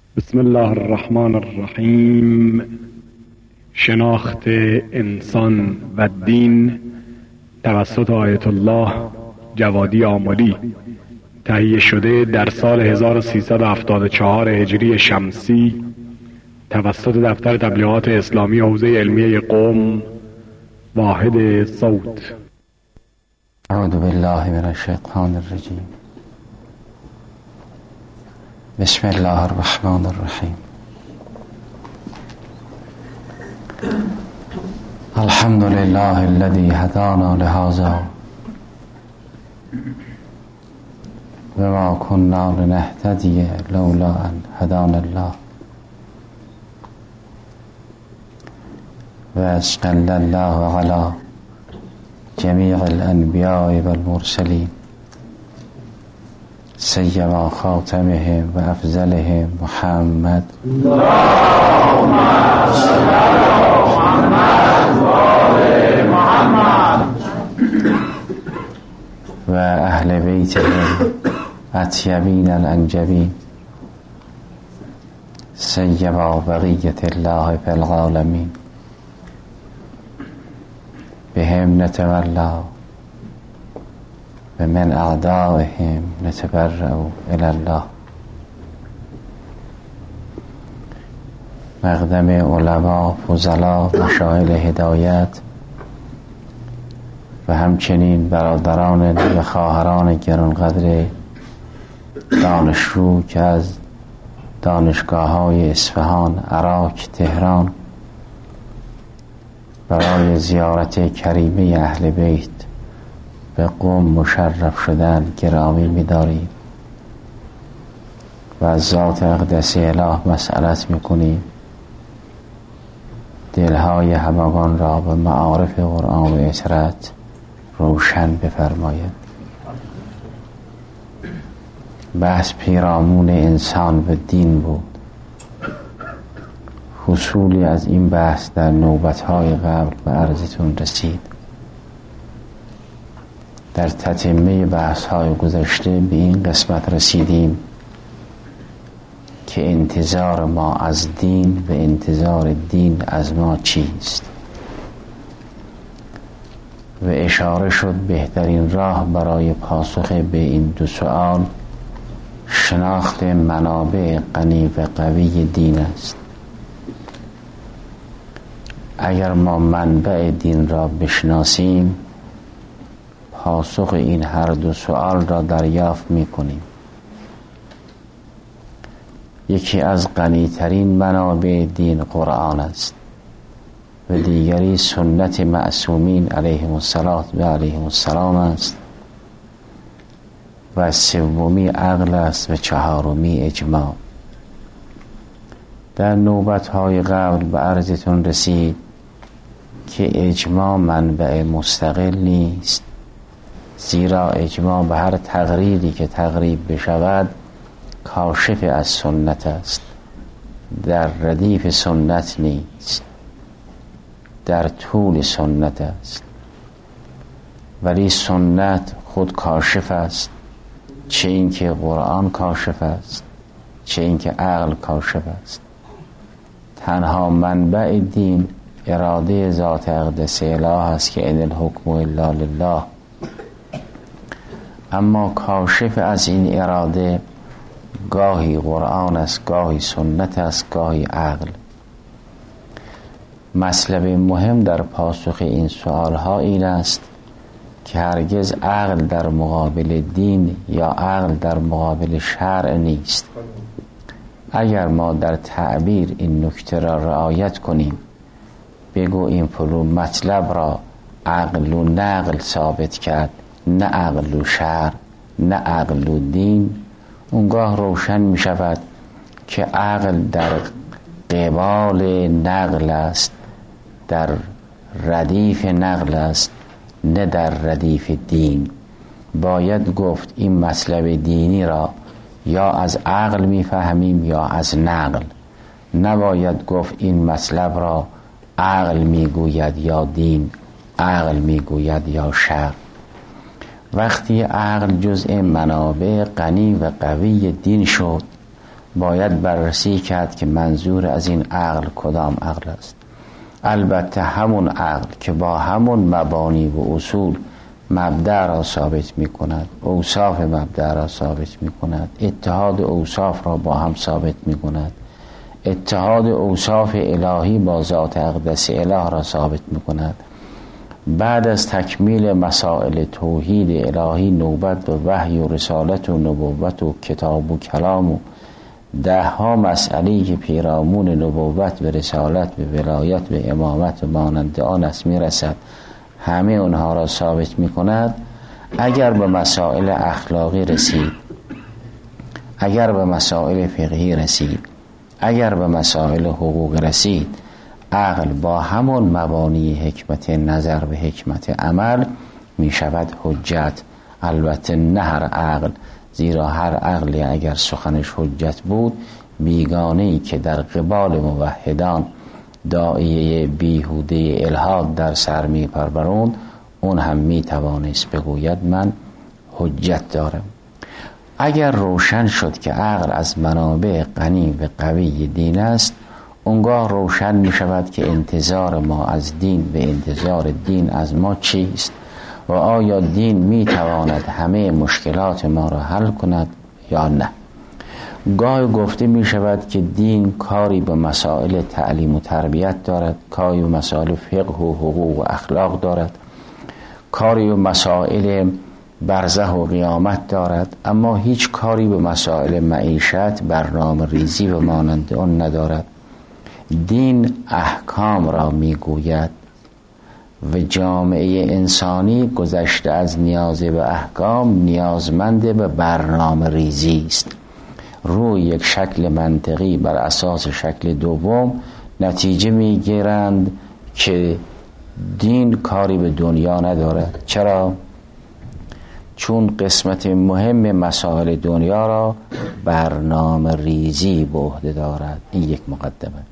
بسم الله الرحمن الرحیم. شناخت انسان و دین توسط آیت الله جوادی آملی، تهیه شده در سال 1374 هجری شمسی توسط دفتر تبلیغات اسلامی حوزه علمیه قم، واحد صوت. اعوذ بالله من الشیطان الرجیم. بسم الله الرحمن الرحیم. الحمد لله الذي هدانا لهذا وما كنا لنهتدي لولا ان هدانا الله وأشهد الله على جميع الأنبياء والمرسلين سيما خاتمهم وأفضلهم محمد اللهم صل على محمد وآل محمد وأهل بيته الأطيبين الأنجبين سيما بقية الله في العالمين بهم نتولى ومن أعدائهم نتبرأ إلى الله. مقدم علما، فضلا، مشایخ هدایت و همچنین برادران و خواهران گرانقدر دانشجو که از دانشگاه‌های اصفهان، عراق، تهران برای زیارت کریمه اهل بیت به قم مشرف شدن گرامی می‌داریم و از ذات اقدس اله مسئلت می‌کنیم دلهای همگان را به معارف قرآن و اطرت روشن بفرماید. بحث پیرامون انسان و دین بود. حصولی از این بحث در نوبت‌های قبل به عرضتون رسید. در تتمه بحث‌های گذشته به این قسمت رسیدیم که انتظار ما از دین و انتظار دین از ما چیست و اشاره شد بهترین راه برای پاسخ به این دو سؤال شناخت منابع غنی و قوی دین است. اگر ما منبع دین را بشناسیم پاسخ این هر دو سؤال را دریافت می‌کنیم. یکی از غنی‌ترین منابع دین قرآن است و دیگری سنت معصومین علیهم السلام است و سومی عقل است و چهارمی اجماع. در نوبت‌های قبل به عرضتون رسید که اجماع منبع مستقل نیست، زیرا اجماع به هر تقریری که تقریب بشود کاشف از سنت است، در ردیف سنت نیست، در طول سنت است. ولی سنت خود کاشف است، چه اینکه قرآن کاشف است چه اینکه عقل کاشف است. تنها منبع دین اراده ذات اقدس اله است که ان الحکم الا لله، اما کاشف از این اراده گاهی قرآن است، گاهی سنت است، گاهی عقل. مطلب مهم در پاسخ این سؤالها این است که هرگز عقل در مقابل دین یا عقل در مقابل شرع نیست. اگر ما در تعبیر این نکته را رعایت کنیم، بگوییم فلان مطلب را عقل و نقل ثابت کرد، نه عقل و شرع، نه عقل و دین، اونگاه روشن می شود که عقل در قبال نقل است، در ردیف نقل است، نه در ردیف دین. باید گفت این مطلب دینی را یا از عقل می فهمیم یا از نقل. نباید گفت این مطلب را عقل می گوید یا دین، عقل می گوید یا شرع. وقتی عقل جزء منابع غنی و قوی دین شد باید بررسی کرد که منظور از این عقل کدام عقل است. البته همون عقل که با همون مبانی و اصول مبدأ را ثابت می کند، اوصاف مبدأ را ثابت می کند، اتحاد اوصاف را با هم ثابت می کند، اتحاد اوصاف الهی با ذات اقدس اله را ثابت می کند. بعد از تکمیل مسائل توحید الهی نوبت به وحی و رسالت و نبوت و کتاب و کلام و 10 مسئله‌ای که پیرامون نبوت به رسالت به ولایت به امامت و مانند آن است می رسد، همه اونها را ثابت می کند. اگر به مسائل اخلاقی رسید، اگر به مسائل فقهی رسید، اگر به مسائل حقوق رسید، عقل با همون مبانی حکمت نظر و حکمت عمل می شود حجت. البته نه هر عقل، زیرا هر عقلی اگر سخنش حجت بود، بیگانه‌ای که در قبال موحدان داعیه بیهوده الحاد در سر می پروراند، اون هم می توانست بگوید من حجت دارم. اگر روشن شد که عقل از منابع غنی و قوی دین است، اونگاه روشن می شود که انتظار ما از دین و انتظار دین از ما چیست و آیا دین می تواند همه مشکلات ما را حل کند یا نه. گاهی گفته می شود که دین کاری به مسائل تعلیم و تربیت دارد، کاری به مسائل فقه و حقوق و اخلاق دارد، کاری به مسائل برزخ و قیامت دارد، اما هیچ کاری به مسائل معیشت، برنامه ریزی و مانند آن ندارد. دین احکام را می گوید و جامعه انسانی گذشته از نیاز به احکام نیازمند به برنامه ریزی است. روی یک شکل منطقی بر اساس شکل دوم نتیجه می گیرند که دین کاری به دنیا ندارد. چرا؟ چون قسمت مهم مسائل دنیا را برنامه ریزی به عهده دارد. این یک مقدمه.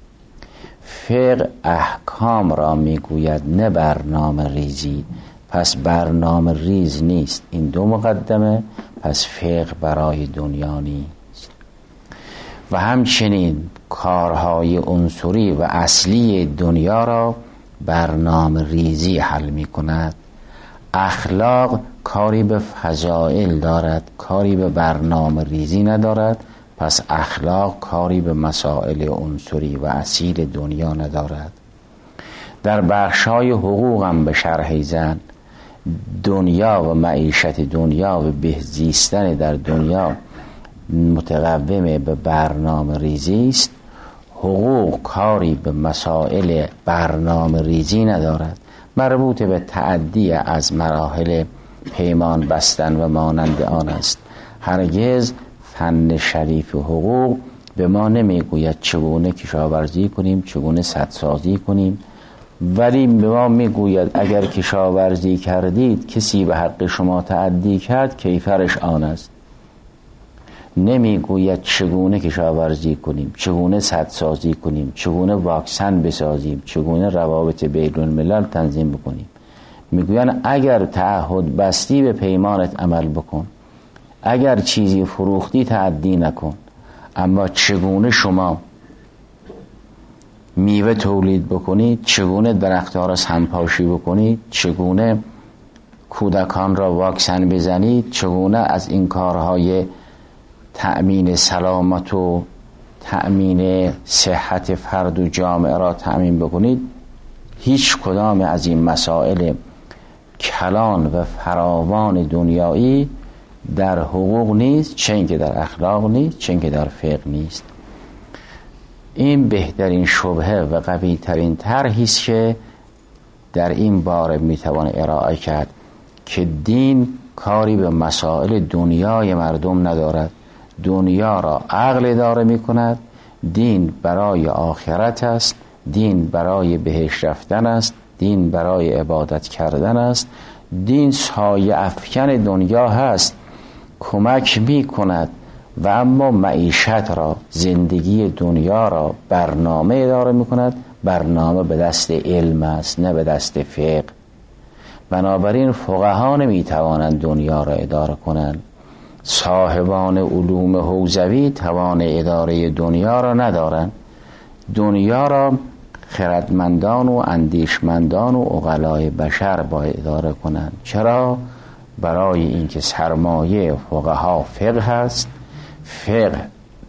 فقه احکام را میگوید نه برنامه ریزی، پس برنامه ریز نیست. این 2 مقدمه، پس فقه برای دنیا نیست. و همچنین کارهای عنصری و اصلی دنیا را برنامه ریزی حل می کند. اخلاق کاری به فضائل دارد، کاری به برنامه ریزی ندارد، پس اخلاق کاری به مسائل عنصری و اصیل دنیا ندارد. در بخشای حقوق هم به شرح زن دنیا و معیشت دنیا و بهزیستن در دنیا متقوم به برنامه ریزی است. حقوق کاری به مسائل برنامه ریزی ندارد، مربوط به تعدی از مراحل پیمان بستن و مانند آن است. هرگز فن شریف حقوق به ما نمیگوید چگونه کشاورزی کنیم، چگونه سدسازی کنیم، ولی به ما میگوید اگر کشاورزی کردید کسی به حق شما تعدی کرد کیفرش آن است. نمیگوید چگونه کشاورزی کنیم، چگونه سدسازی کنیم، چگونه واکسن بسازیم، چگونه روابط بین الملل تنظیم بکنیم. میگویند اگر تعهد بستی به پیمانت عمل بکن، اگر چیزی فروختی تعدی نکن، اما چگونه شما میوه تولید بکنید، چگونه درخت‌ها را سمپاشی بکنید، چگونه کودکان را واکسن بزنید، چگونه از این کارهای تأمین سلامت و تأمین صحت فرد و جامعه را تأمین بکنید، هیچ کدام از این مسائل کلان و فراوان دنیایی در حقوق نیست، چه اینکه در اخلاق نیست، چه اینکه در فقه نیست. این بهترین شبهه و قوی ترین طرحی است که در این باره میتوان ارائه کرد که دین کاری به مسائل دنیای مردم ندارد. دنیا را عقل اداره میکند. دین برای آخرت است، دین برای بهشت رفتن است، دین برای عبادت کردن است. دین سایه افکن دنیا هست، کمک می کند و اما معیشت را، زندگی دنیا را برنامه اداره می کند. برنامه به دست علم است نه به دست فقه. بنابراین فقها نمی توانند دنیا را اداره کنند، صاحبان علوم حوزوی توان اداره دنیا را ندارند. دنیا را خردمندان و اندیشمندان و عقلای بشر باید اداره کنند. چرا؟ برای اینکه سرمایه فقها فقه هست. فقه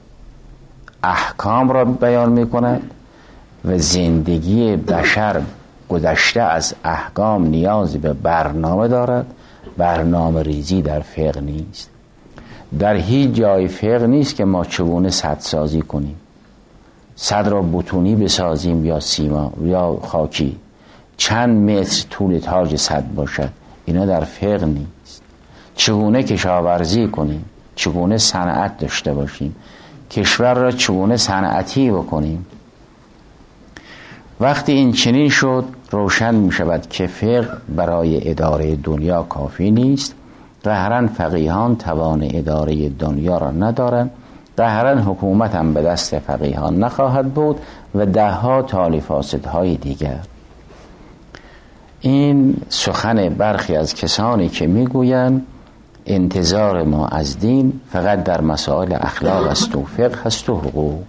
احکام را بیان می کند و زندگی بشر گذشته از احکام نیاز به برنامه دارد. برنامه ریزی در فقه نیست. در هیچ جای فقه نیست که ما چگونه سد سازی کنیم، سد را بتونی بسازیم یا سیما یا خاکی، چند متر طول تاج سد باشد. اینا در فقه نیست. چگونه کشاورزی کنیم، چگونه صنعت داشته باشیم، کشور را چگونه صنعتی بکنیم. وقتی این چنین شد روشن می شود که فقه برای اداره دنیا کافی نیست. ظاهراً فقیهان توان اداره دنیا را ندارند. ظاهراً حکومت هم به دست فقیهان نخواهد بود و دهها تالی فاسدهای دیگر. این سخن برخی از کسانی که میگویند انتظار ما از دین فقط در مسائل اخلاق است و فقه است و حقوق.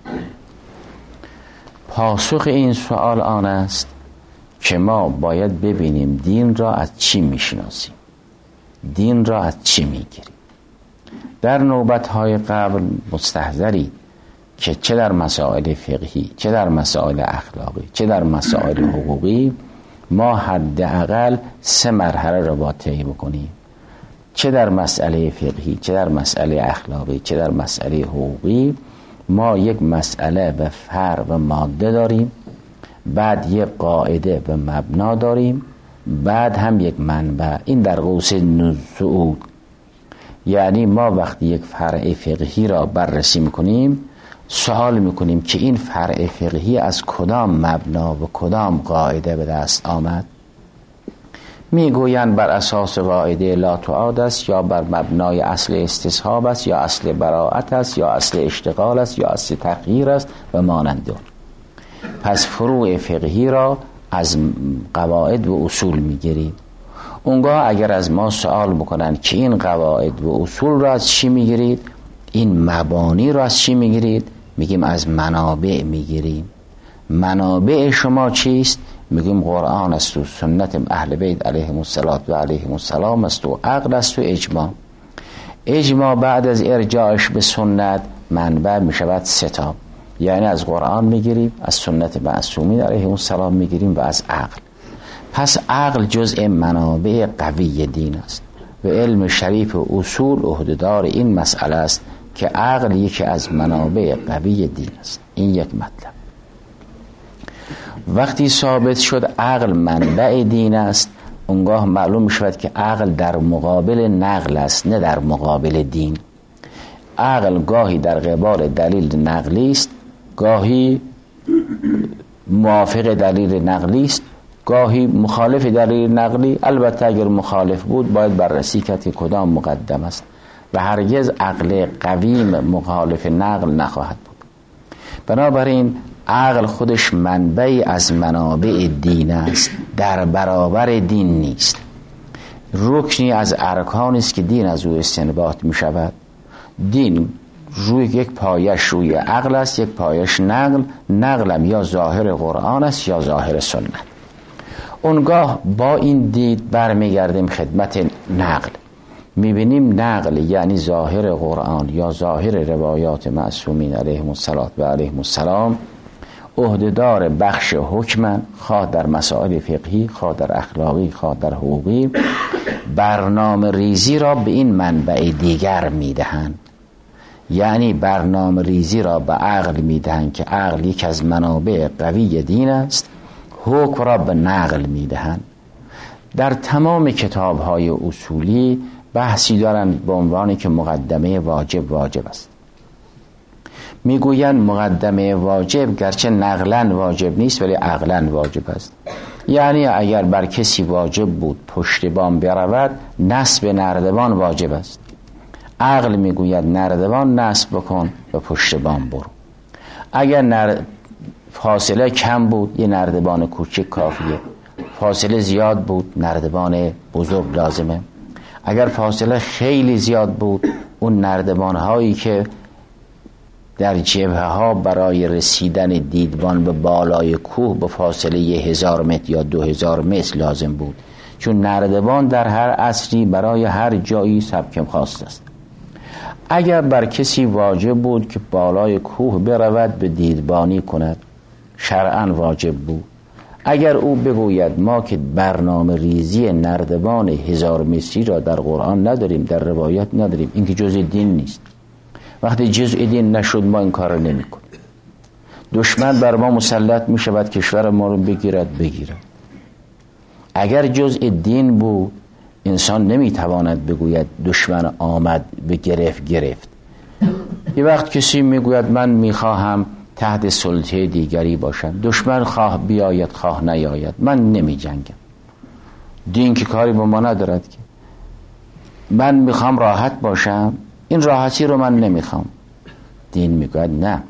پاسخ این سوال آن است که ما باید ببینیم دین را از چی میشناسیم، دین را از چی میگیریم. در نوبت‌های قبل مستحضرید که چه در مسائل فقهی، چه در مسائل اخلاقی، چه در مسائل حقوقی ما حداقل 3 مرحله را باید طی بکنیم. چه در مسئله فقهی، چه در مسئله اخلاقی، چه در مسئله حقوقی ما یک مسئله به فرع و ماده داریم، بعد یک قاعده به مبنا داریم، بعد هم یک منبع. این در قوس نزول. یعنی ما وقتی یک فرع فقهی را بررسی میکنیم سوال میکنیم که این فرع فقهی از کدام مبنا و کدام قاعده به دست آمد. میگویند بر اساس قاعده لا تعاد است، یا بر مبنای اصل استصحاب است، یا اصل براءت است، یا اصل اشتغال است، یا اصل تغییر است و مانند. پس فروع فقهی را از قواعد و اصول میگیریم. اونگاه اگر از ما سوال بکنن که این قواعد و اصول را از چی میگیرید، این مبانی را از چی میگیرید، میگیم از منابع میگیریم. منابع شما چیست؟ میگیم قرآن است و سنت اهل بیت علیهم السلام است و عقل است و اجماع. اجماع بعد از ارجاعش به سنت منبع میشود 3 تا. یعنی از قرآن میگیریم، از سنت معصومین علیهم السلام میگیریم و از عقل. پس عقل جزء منابع قوی دین است و علم شریف و اصول عهدهدار این مسئله است که عقل یکی از منابع قوی دین است. این یک مطلب. وقتی ثابت شد عقل منبع دین است، اونگاه معلوم شود که عقل در مقابل نقل است، نه در مقابل دین. عقل گاهی در قبال دلیل نقلی است، گاهی موافق دلیل نقلی است، گاهی مخالف دلیل نقلی. البته اگر مخالف بود باید بررسی کرد که کدام مقدم است و هرگز عقل قویم مخالف نقل نخواهد بود. بنابراین عقل خودش منبعی از منابع دین است، در برابر دین نیست. رکنی از ارکانی است که دین از او استنباط می شود. دین روی یک پایش روی عقل است، یک پایش نقل. نقلم یا ظاهر قرآن است یا ظاهر سنت. اونگاه با این دید برمیگردیم خدمت نقل. میبینیم نقل یعنی ظاهر قرآن یا ظاهر روایات معصومین علیهم السلام عهدهدار بخش حکم، خواه در مسائل فقهی، خواه در اخلاقی، خواه در حقوقی. برنامه ریزی را به این منبع دیگر میدهند. یعنی برنامه ریزی را به عقل میدهند که عقل یک از منابع قوی دین است. حکم را به نقل میدهند. در تمام کتاب‌های اصولی بحثی دارند به عنوانی که مقدمه واجب است. میگویند مقدمه واجب گرچه نقلن واجب نیست ولی عقلن واجب است. یعنی اگر بر کسی واجب بود پشتبان برود، نصب نردبان واجب است. عقل میگوید نردبان نصب بکن و پشتبان برو. اگر فاصله کم بود یه نردبان کوچک کافیه، فاصله زیاد بود نردبان بزرگ لازمه. اگر فاصله خیلی زیاد بود اون نردبان هایی که در جبهه ها برای رسیدن دیدبان به بالای کوه به فاصله 1000 متر یا 2000 متر لازم بود، چون نردبان در هر عصری برای هر جایی سبک خاص است. اگر بر کسی واجب بود که بالای کوه برود به دیدبانی کند، شرعاً واجب بود. اگر او بگوید ما که برنامه ریزی نردبان 1000 متری را در قرآن نداریم، در روایت نداریم، این که جزء دین نیست. وقتی جزء دین نشد ما این کار را نمی کنیم. دشمن بر ما مسلط می شود کشور ما رو بگیرد. اگر جزء دین بود انسان نمی تواند بگوید دشمن آمد به گرفت. یه وقت کسی می گوید من می خواهم تحت سلطه دیگری باشم، دشمن خواه بیاید خواه نیاید من نمی جنگم. دین که کاری با ما ندارد که من می خوام راحت باشم، این راحتی رو من نمی خوام. دین می گوید نه،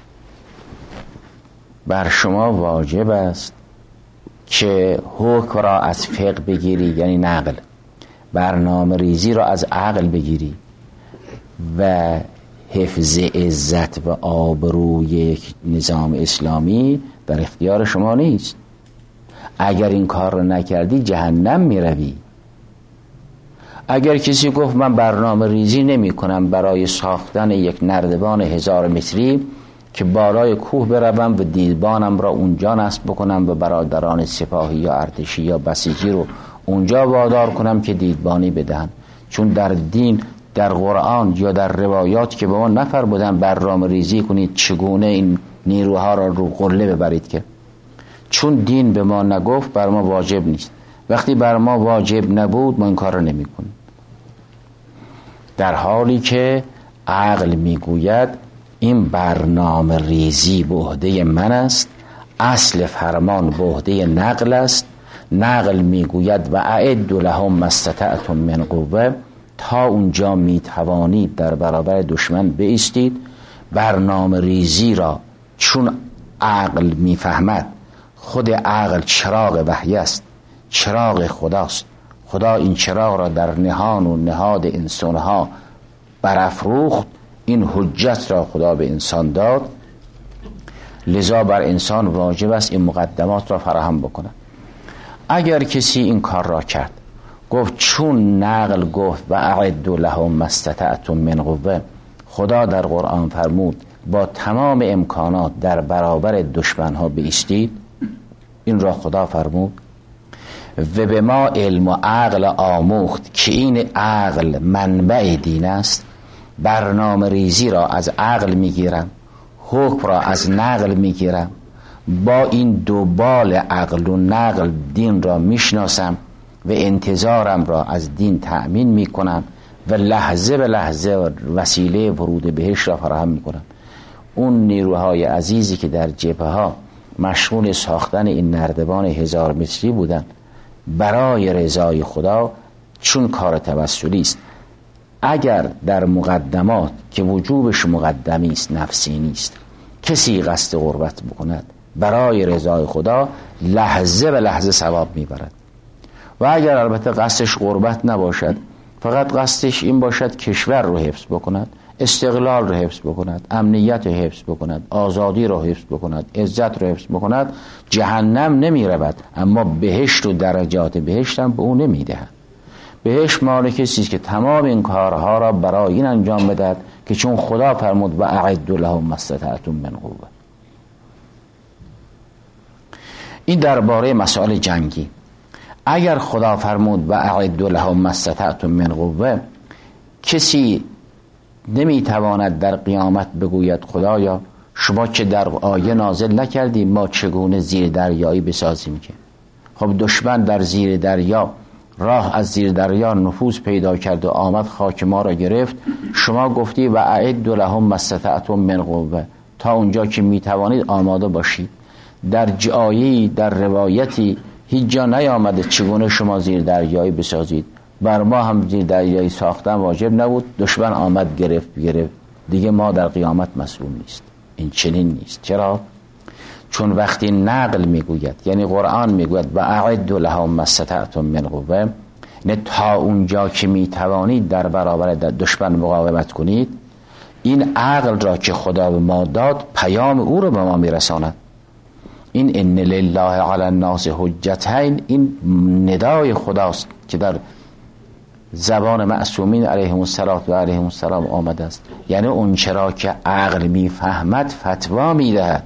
بر شما واجب است که حکم را از فقه بگیری، یعنی نقل، برنامه ریزی را از عقل بگیری و حفظ عزت و آبروی یک نظام اسلامی در اختیار شما نیست. اگر این کار را نکردی جهنم می روی. اگر کسی گفت من برنامه ریزی نمی کنم برای ساختن یک نردبان 1000 متری که بالای کوه بروم و دیدبانم را اونجا نصب بکنم و برادران سپاهی یا ارتشی یا بسیجی رو اونجا وادار کنم که دیدبانی بدهن، چون در دین، در قرآن یا در روایات که به ما نفرمودن برنامه ریزی کنید چگونه این نیروها را رو قله ببرید، که چون دین به ما نگفت بر ما واجب نیست. وقتی بر ما واجب نبود ما این کار را نمی کنیم. در حالی که عقل میگوید این برنامه ریزی به عهده من است، اصل فرمان به عهده نقل است. نقل میگوید و اعدوا لهم ما استطعتم من قوه، تا اونجا میتوانید در برابر دشمن بایستید. برنامه ریزی را چون عقل میفهمد، خود عقل چراغ وحی است، چراغ خداست. خدا این چراغ را در نهان و نهاد انسانها برافروخت، این حجت را خدا به انسان داد، لذا بر انسان واجب است این مقدمات را فراهم بکنه. اگر کسی این کار را کرد، گفت چون نقل گفت و اعدوا لهم ما استطعتم من قوه، خدا در قرآن فرمود با تمام امکانات در برابر دشمنها بایستید، این را خدا فرمود و به ما علم و عقل آموخت که این عقل منبع دین است. برنامه ریزی را از عقل میگیرم، حکم را از نقل میگیرم، با این دو بال عقل و نقل دین را میشناسم و انتظارم را از دین تأمین میکنم و لحظه به لحظه وسیله ورود بهش را فراهم میکنم. اون نیروهای عزیزی که در جبهه ها مشغول ساختن این نردبان 1000 متری بودن برای رضای خدا، چون کار توسلی است، اگر در مقدمات که وجوبش مقدمی است، نفسی نیست، کسی قصد قربت بکند برای رضای خدا، لحظه به لحظه ثواب میبرد. و اگر البته قصدش قربت نباشد، فقط قصدش این باشد کشور رو حفظ بکند، استقلال رو حفظ بکند، امنیت رو حفظ بکند، آزادی رو حفظ بکند، عزت رو حفظ بکند، جهنم نمی رود، اما بهشت و درجات بهشت هم به اون نمی دهد. بهشت مال کسی است که تمام این کارها را برای این انجام بدهد که چون خدا فرمود و اعدوا لهم ما استطعتم من قوه. این درباره مسائل جنگی. اگر خدا فرمود و اعدوا لهم ما استطعتم من قوه، کسی نمیتواند در قیامت بگوید خدایا شما که در آیه نازل نکردی ما چگونه زیر دریایی بسازیم. که خب دشمن در زیر دریا راه از زیر دریا نفوذ پیدا کرد و آمد خاک ما را گرفت، شما گفتی و اعدوا لهم ما استطعتم من قوه، تا اونجا که میتوانید آماده باشید. در جایی در روایتی هیچ جا نیامده چگونه شما زیر دریایی بسازید. بر ما هم زیر دریایی ساختن واجب نبود، دشمن آمد گرفت دیگه ما در قیامت مسئول نیست. این چنین نیست. چرا؟ چون وقتی نقل میگوید، یعنی قرآن میگوید و اعدوا لهم ما استطعتم من قوه، نه تا اونجا که میتوانید در برابر دشمن مقاومت کنید. این عقل را که خدا به ما داد پیام او رو به ما میرساند. این ان لله علی الناس حجتین، این ندای خداست که در زبان معصومین علیهم الصلاه و علیهم السلام آمده است. یعنی اون چرا که عقل میفهمد فتوا میدهد.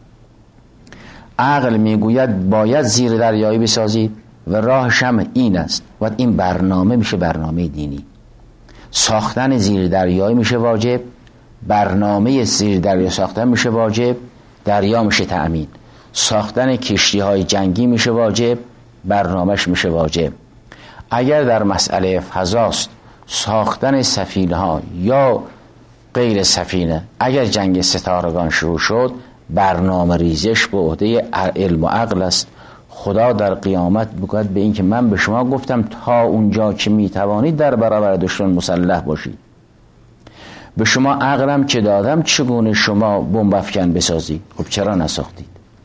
عقل میگوید باید زیر دریایی بسازید و راهش هم این است و این برنامه میشه برنامه دینی. ساختن زیر دریایی میشه واجب، برنامه زیر دریا ساختن میشه واجب، دریا میشه تأمین. ساختن کشتی های جنگی میشه واجب، برنامهش میشه واجب. اگر در مسئله فضاست ساختن سفینه ها یا غیر سفینه، اگر جنگ ستارگان شروع شد برنامه ریزش به عهده علم و عقل است. خدا در قیامت میگوید به این که من به شما گفتم تا اونجا که میتوانید در برابر دشمن مسلح باشید. به شما عقلم که دادم چگونه شما بمب افکن بسازید؟ خب چرا نساختید؟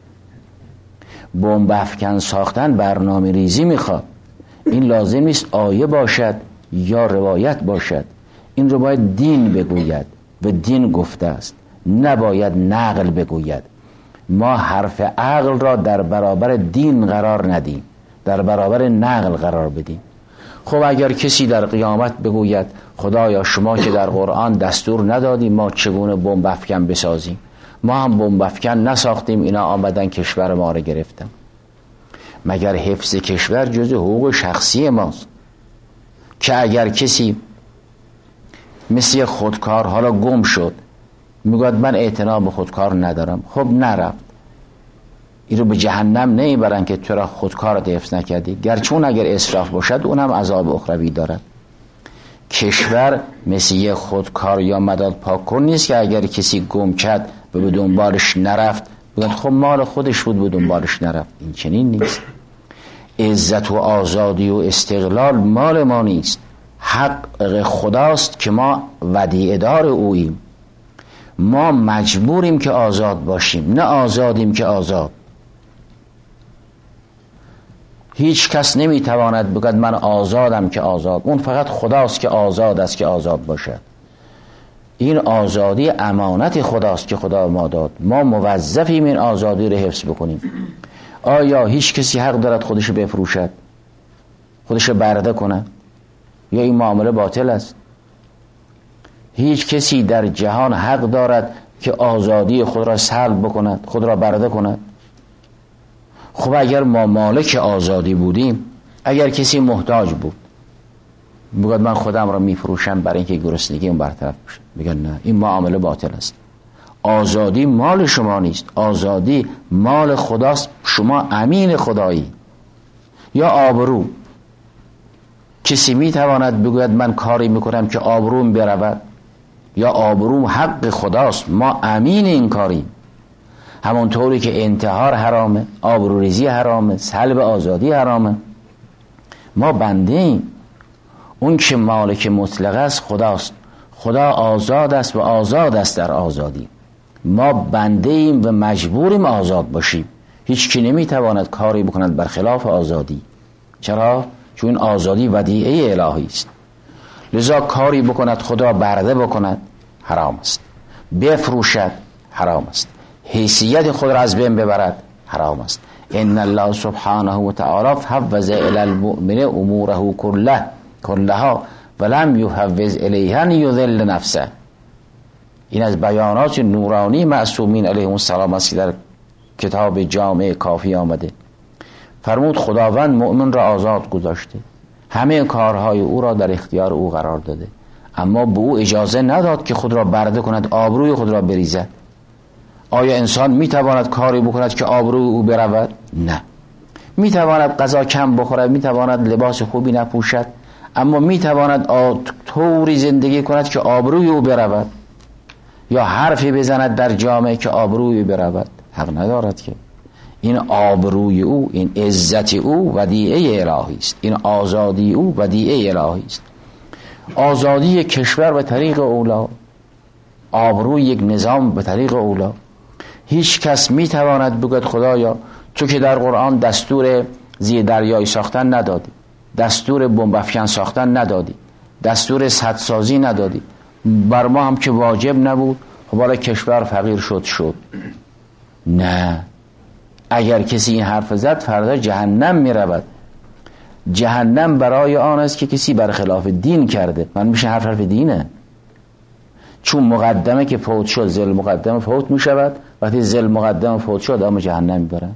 بمب افکن ساختن برنامه ریزی میخواد. این لازم نیست آیه باشد یا روایت باشد، این رو باید دین بگوید و دین گفته است، نباید نقل بگوید. ما حرف عقل را در برابر دین قرار ندیم، در برابر نقل قرار بدیم. خب اگر کسی در قیامت بگوید خدایا شما که در قرآن دستور ندادیم ما چگونه بمب افکن بسازیم، ما هم بمب افکن نساختیم، اینا آمدن کشور ما رو گرفتن. مگر حفظ کشور جز حقوق شخصی ماست که اگر کسی مثل خودکار حالا گم شد میگوید من اعتنا به خودکار ندارم، خب نرفت، این رو به جهنم نمیبرن که تو را خودکارت حفظ نکردی، گرچون اگر اسراف باشد اونم عذاب اخروی دارد. کشور مثل یه خودکار یا مداد پاک کن نیست که اگر کسی گم کرد و به دنبالش نرفت بگن خب مال خودش بود به دنبالش نرفت. این چنین نیست. عزت و آزادی و استقلال مال ما نیست، حق خداست که ما ودیعه دار اوییم. ما مجبوریم که آزاد باشیم، نه آزادیم که آزاد. هیچ کس نمیتواند بگوید من آزادم که آزاد. اون فقط خداست که آزاد است که آزاد باشد. این آزادی امانت خداست که خدا ما داد، ما موظفیم این آزادی رو حفظ بکنیم. آیا هیچ کسی حق دارد خودش بفروشد، خودش برده کند؟ یا این معامله باطل است؟ هیچ کسی در جهان حق دارد که آزادی خود را سلب بکند، خود را برده کند؟ خب اگر ما مالک آزادی بودیم، اگر کسی محتاج بود بگوید من خودم را میفروشم برای اینکه گرسنگیم برطرف بشه، بگن نه، این معامله باطل است. آزادی مال شما نیست، آزادی مال خداست، شما امین خدایی. یا آبرو، کسی میتواند بگوید من کاری میکنم که آبروم برود؟ یا آبروم حق خداست، ما امین این کاریم. همونطوری که انتحار حرامه، آبروریزی حرامه، سلب آزادی حرامه. ما بنده ایم. اون که مالک مطلق است خداست، خدا آزاد است و آزاد است در آزادی. ما بنده ایم و مجبوریم آزاد باشیم. هیچ کی نمیتواند کاری بکند برخلاف آزادی. چرا؟ چون آزادی ودیعه الهی است. لذا کاری بکند خدا برده بکند حرام است، بفروشد حرام است، حیثیت خود را از بین ببرد حرام است. ان الله سبحانه و تعالی فوض الی المؤمن اموره کلها ولم یفوض الیها یذل نفسه. این از بیانات نورانی معصومین علیهم السلام است که در کتاب جامع کافی آمده. فرمود خداوند مؤمن را آزاد گذاشته، همه کارهای او را در اختیار او قرار داده، اما به او اجازه نداد که خود را برده کند، آبروی خود را بریزد. آیا انسان میتواند کاری بکند که آبروی او برود؟ نه. میتواند غذا کم بخورد، میتواند لباس خوبی نپوشد، اما میتواند طوری زندگی کند که آبروی او برود، یا حرفی بزند در جامعه که آبروی برود؟ حق ندارد که. این آبروی او، این عزت او ودیعه الهی است، این آزادی او ودیعه الهی است. آزادی کشور به طریق اولا، آبروی یک نظام به طریق اولا. هیچ کس میتواند بگوید خدایا تو که در قرآن دستور زیر دریایی ساختن ندادی، دستور بمب افکن ساختن ندادی، دستور سدسازی ندادی، بر ما هم که واجب نبود، خب حالا کشور فقیر شد. نه، اگر کسی این حرف زد فردا جهنم می رود. جهنم برای آن است که کسی برخلاف دین کرده. من میشه حرف دینه، چون مقدمه که فوت شد ذل مقدمه فوت می شود. وقتی ذل مقدمه فوت شد آدم جهنم می برن.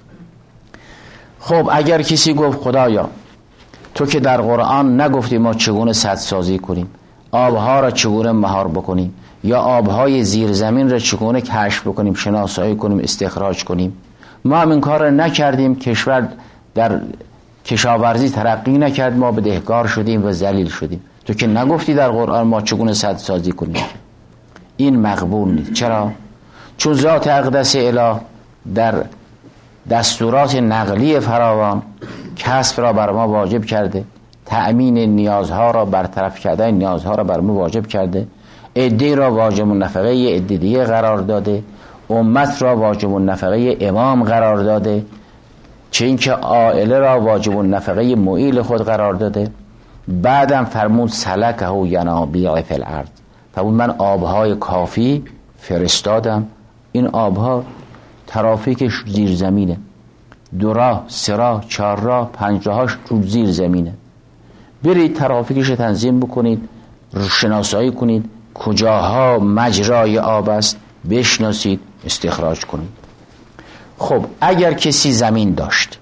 خب اگر کسی گفت خدایا تو که در قرآن نگفتی ما چگونه سدسازی کنیم، آبها را چگونه مهار بکنیم، یا آبهای زیر زمین را چگونه کشف بکنیم، شناسایی کنیم، استخراج کنیم، ما هم این کار را نکردیم، کشور در کشاورزی ترقی نکرد، ما بدهکار شدیم و ذلیل شدیم. تو که نگفتی در قرآن ما چگونه سدسازی کنیم. این مقبول نیست. چرا؟ چون ذات اقدس اله در دستورات نقلی فراوان کسب را بر ما واجب کرده، تأمین نیازها را برطرف کردن نیازها را بر ما واجب کرده، عده را واجب النفقه عده دیگه قرار داده، امت را واجب النفقه امام قرار داده، چه اینکه عائله را واجب النفقه معیل خود قرار داده. بعدم فرمود سلکه ینابیع فی الارض، فرمود من آبهای کافی فرستادم. این آبها ترافیکش زیر زمینه، 2 راه 3 راه 4 راه 5 راهاش تو زیر زمینه. برید ترافیکش تنظیم بکنید، شناسایی کنید، کجاها مجرای آب است بشناسید، استخراج کنید. خب اگر کسی زمین داشت،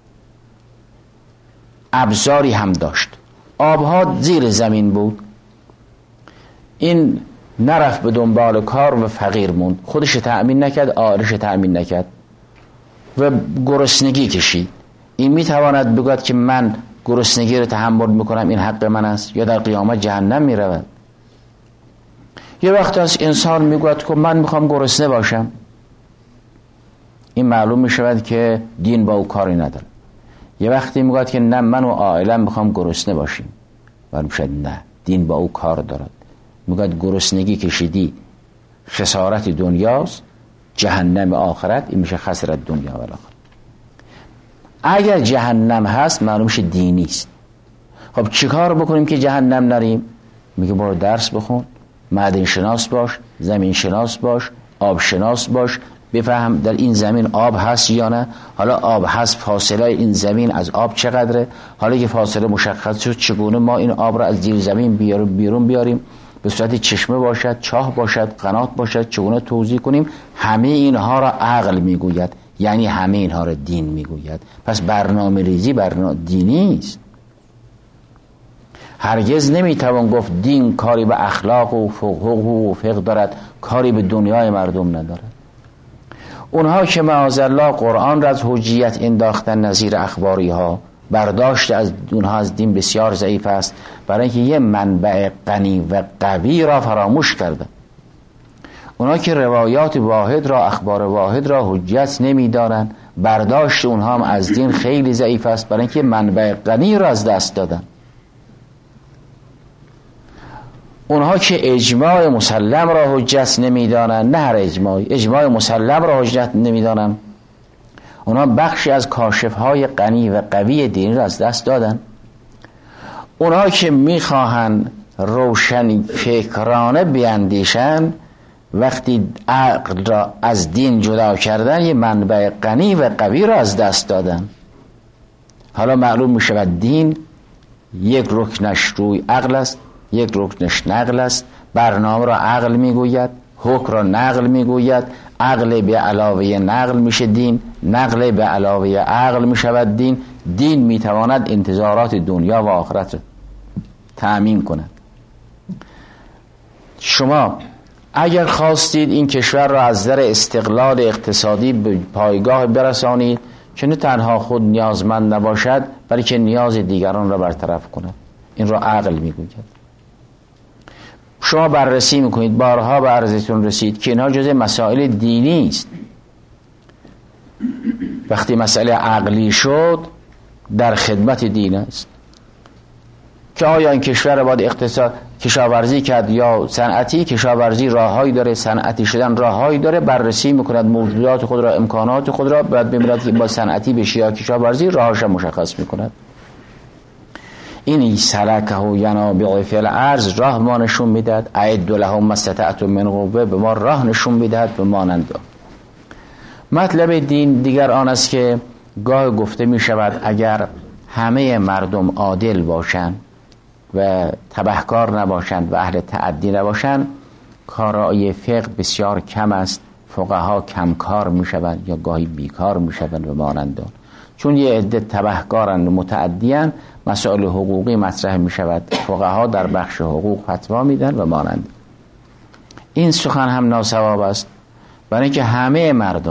ابزاری هم داشت، آبها زیر زمین بود، این نرفت به دنبال کار و فقیر موند، خودش تأمین نکرد، عائلش تأمین نکرد و گرسنگی کشید، این میتواند بگوید که من گرسنگی رو تحمل میکنم، این حق من است، یا در قیامت جهنم میرود. یه وقت از انسان میگوید که من میخوام گرسنه باشم، این معلوم میشود که دین با او کاری نداره. یه وقتی میگوید که نه من و عائلم میخوام گرسنه باشیم، معلوم شد نه دین با او کار دارد. میگوید گرسنگی کشیدی خسارت دنیاست، جهنم آخرت، این میشه خسارت دنیا و آخرت. اگر جهنم هست معلوم میشه دینی است. خب چیکار بکنیم که جهنم نریم؟ میگه برو درس بخون، معدن شناس باش، زمین شناس باش، آب شناس باش، بفهم در این زمین آب هست یا نه. حالا آب هست، فاصله این زمین از آب چقدره، حالا که فاصله مشخص شد چگونه ما این آب را از زیر زمین بیرون بیاریم، به صورت چشمه باشد، چاه باشد، قنات باشد، چگونه توزیع کنیم. همه اینها را عقل میگوید، یعنی همه اینها را دین میگوید. پس برنامه ریزی دینی است. هرگز نمیتوان گفت دین کاری به اخلاق و حقوق و فقه دارد، کاری به دنیای مردم ندارد. اونها که معاذالله قرآن را از حجیت انداختن نظیر اخباری ها، برداشت از اونها از دین بسیار ضعیف است، برای اینکه یه منبع غنی و قوی را فراموش کرده. اونها که روایات واحد را، اخبار واحد را حجت نمیدارن، برداشت اونها هم از دین خیلی ضعیف است، برای اینکه منبع غنی را از دست دادن. اونها که اجماع مسلم را حجت نمیدانن، نه هر اجماع مسلم را حجت نمیدانن، اونها بخشی از کاشفهای غنی و قوی دین را از دست دادن. اونها که میخواهن روشن فکرانه بیاندیشن، وقتی عقل را از دین جدا کردن، یه منبع غنی و قوی را از دست دادن. حالا معلوم میشود دین یک رکنش روی عقل است، یک رکنش نقل است. برنامه را عقل میگوید، حکم را نقل میگوید، عقل به علاوه نقل میشه دین، نقل به علاوه عقل میشود دین. دین میتواند انتظارات دنیا و آخرت را تأمین کند. شما اگر خواستید این کشور را از نظر استقلال اقتصادی به پایگاه برسانید که نه تنها خود نیازمند نباشد بلکه نیاز دیگران را برطرف کند، این را عقل میگوید. شما بررسی میکنید، بارها به عرضتون رسید که اینها جزء مسائل دینی است. وقتی مسئله عقلی شد در خدمت دین است که آیا این کشور را باید اقتصاد کشاورزی کرد یا صنعتی. کشاورزی راههایی داره، صنعتی شدن راههایی داره. بررسی میکند موجودات خود را، امکانات خود را، بعد بمیرد که با صنعتی بشه یا کشاورزی، راهاش مشخص میکند. اینی سلکه ینابیع فی الارض، راه ما نشون میداد. اعد لهم ما استطعتم من قوه، به ما راه نشون میداد به مانند. مطلب دین دیگر آن است که گاه گفته می شود اگر همه مردم عادل باشند و تبهکار نباشند و اهل تعدی نباشند، کارای فقه بسیار کم است، فقها کم کار می شوند یا گاهی بیکار می شوند و مانند. چون یه عده تبهکارند و متعدیان، مسائل حقوقی مطرح می شود، فقها در بخش حقوق فتوا میدن و مانند. این سخن هم ناصواب است، برای اینکه همه مردم،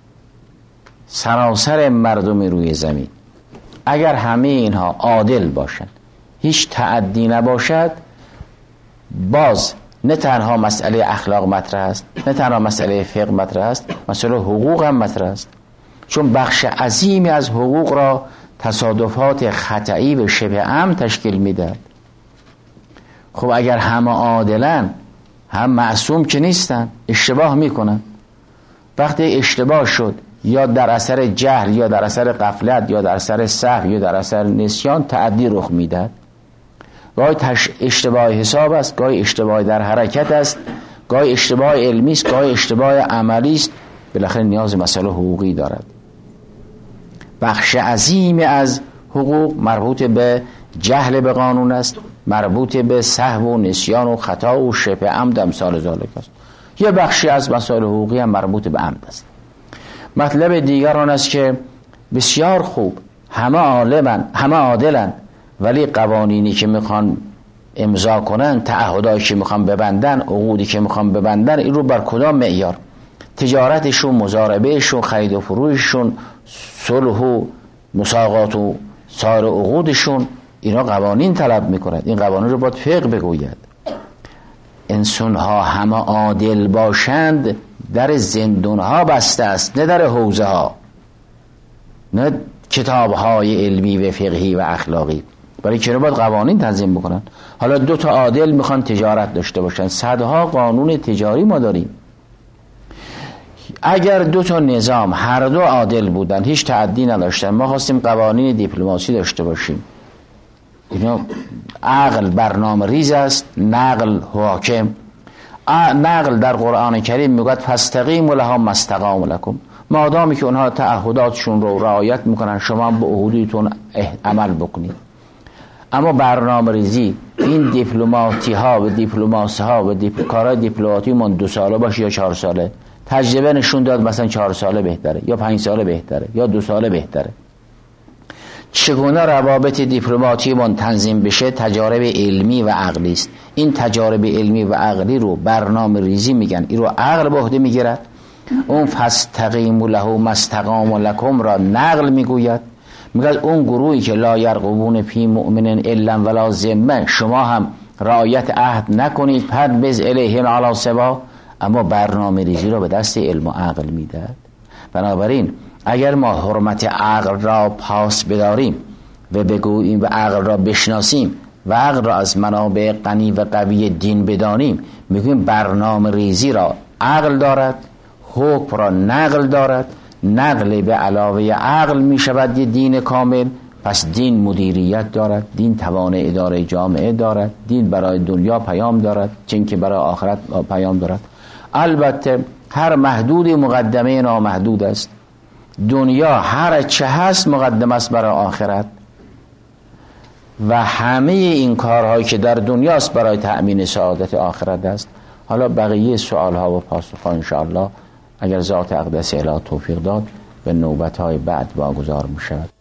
سراسر مردم روی زمین، اگر همه اینها عادل باشند، هیچ تعدی نباشد، باز نه تنها مسئله اخلاق مطرح است، نه تنها مسئله فقه مطرح است، مسئله حقوق هم مطرح است. چون بخش عظیمی از حقوق را تصادفات خطئی و شبه عمد تشکیل میدهد. خب اگر همه عادلن، هم معصوم که نیستن، اشتباه میکنن. وقتی اشتباه شد، یا در اثر جهل یا در اثر غفلت یا در اثر سهو یا در اثر نسیان، تعدی رخ میدهد. گاهی اشتباه حساب است، گاهی اشتباه در حرکت است، گاهی اشتباه علمی است، گاهی اشتباه عملی است. بالاخره نیاز مسئله حقوقی دارد. بخش عظیم از حقوق مربوط به جهل به قانون است، مربوط به سهو و نسیان و خطا و شبه عمد امثال ذالک است. یه بخشی از مسائل حقوقی هم مربوط به عمد است. مطلب دیگر آن است که بسیار خوب، همه عادلن، ولی قوانینی که میخوان امضا کنن، تعهدایی که میخوان ببندن، عقودی که میخوان ببندن، این رو بر کدام معیار؟ تجارتشون، مضاربهشون، خرید و فروششون، صلح و مساقات و سایر عقودشون، اینا قوانین طلب میکنند. این قوانین رو باید فقه بگوید. انسان ها همه عادل باشند، در زندون ها بسته است، نه در حوزه ها، نه کتاب های علمی و فقهی و اخلاقی. برای که باید قوانین تنظیم بکنن. حالا 2 تا عادل میخوان تجارت داشته باشن، صدها قانون تجاری ما داریم. اگر 2 تا نظام هر دو عادل بودن، هیچ تعدی نداشتن، ما خواستیم قوانین دیپلماسی داشته باشیم، اینا عقل برنامه ریز است، نقل حاکم. نقل در قرآن کریم میگوید فاستقیموا لهم ما استقام لکم. مادامی که اونها تعهداتشون رو رعایت میکنن، شما هم به عهودتون عمل بکنید. اما برنامه ریزی، این دیپلماتی ها و دیپلماسی ها و کارهای دیپلماتی من 2 ساله باشه یا 4 ساله، تجربه نشون داد مثلا 4 ساله بهتره یا 5 ساله بهتره یا 2 ساله بهتره. چگونه روابط دیپلماتی من تنظیم بشه؟ تجارب علمی و عقلی است. این تجارب علمی و عقلی رو برنامه ریزی میگن، این رو عقل به عهده میگیرد. اون فاستقیموا له ما استقام لکم را نقل میگوید، میگه اون گروهی که لا یرقبون فی مؤمن الا ولا ذمه، شما هم رعایت عهد نکنید، پد بز الیهم علی سوا. اما برنامه ریزی را به دست علم و عقل میدهد. بنابراین اگر ما حرمت عقل را پاس بداریم و بگوییم و عقل را بشناسیم و عقل را از منابع غنی و قوی دین بدانیم، میگوییم برنامه ریزی را عقل دارد، حکم را نقل دارد، نقل به علاوه عقل میشود یه دین کامل. پس دین مدیریت دارد، دین توان اداره جامعه دارد، دین برای دنیا پیام دارد چون که برای آخرت پیام دارد. البته هر محدودی مقدمه نامحدود است. دنیا هر چه هست مقدم است برای آخرت، و همه این کارهایی که در دنیاست برای تأمین سعادت آخرت است. حالا بقیه سوالها و پاسخها انشاءالله اگر ذات اقدس الهی توفیق داد به نوبتهای بعد واگذار می شود.